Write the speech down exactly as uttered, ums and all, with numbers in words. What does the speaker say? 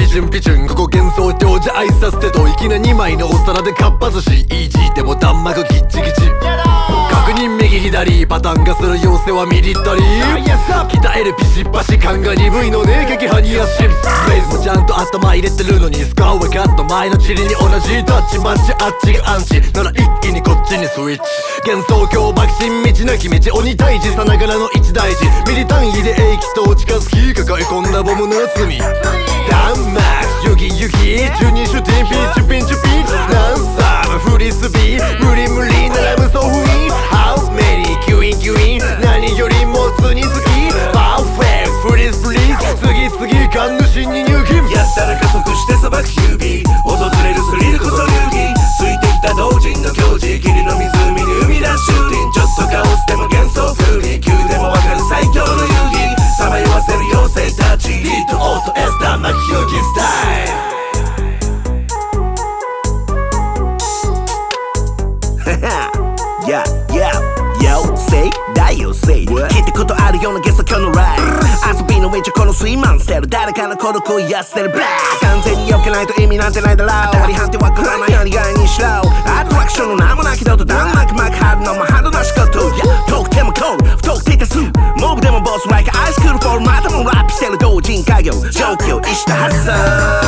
準備中ここ幻想郷じゃ挨拶ってと粋なにまいのお皿でかっぱ寿司イージーでも弾幕ギッチギチ確認右左パターンがする要請はミリタリー鍛えるピシッパシ感が鈍いのね撃破に足フレーズもちゃんと頭入れてるのにスカーはカツの前のチリに同じタッチマッチあっちがアンチなら一気にこっちにスイッチ幻想郷爆心道なき道鬼退治さながらの一大事ミリ単位で英気と近づき抱え込んだボムの罪ダンマーユギユギ中二シュティンピッチュピンチュピンチランサムフリスビー無理無理なら無双不意 How many キュインキュイン何よりもつに好きパーフェクトフリスプリーズ次々神主に入金やったら加速して砂漠ヒュービー訪れるスリルこそ流儀ついてきた同人の教示霧の湖に生み出すシューティンちょっとカオスでも幻想風に急でもわかる最強の遊戯さまよわせる妖精たち D と O と S 弾幕ヒューギスタイルYeah, yeah, yo, say, だよ say 聞いたことあるようなゲスト今日のライブ遊びの上中このスイマンセル誰かの孤独を癒せるブラッ完全に避けないと意味なんてないだろう割り判定わからないように概にしろアトラクションの名もなきどと弾幕幕張るのもハードな仕事遠くてもコール不特定多数モブでもボス like アイスクールフォールまたもラップしてる同人家業状況意識発散